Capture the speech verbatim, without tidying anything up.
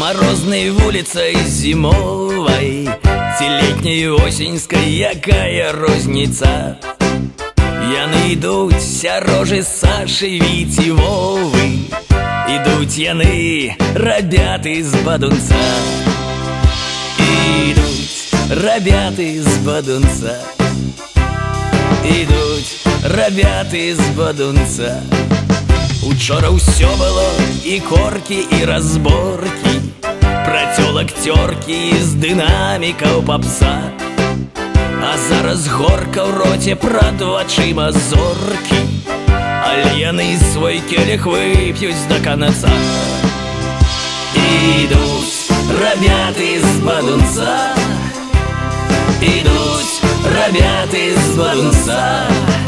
Морознай вуліцай зімовай ці летняй осеньскай, якая розніца. Яны ідуць Сярожы, Сашы, Віці, Вовы. Ідуць яны, рабяты з Бадунца. Ідуць рабяты з Бадунца. Ідуць рабяты з Бадунца. Учора ўсё было і коркі, і разборкі, пра цёлак цёркі з дынамікаў папса. А зараз горка ў роце, прад вачыма зоркі, але яны свой келіх вып'юць да канца. Ідуць рабяты з Бадунца. Ідуць рабяты з Бадунца.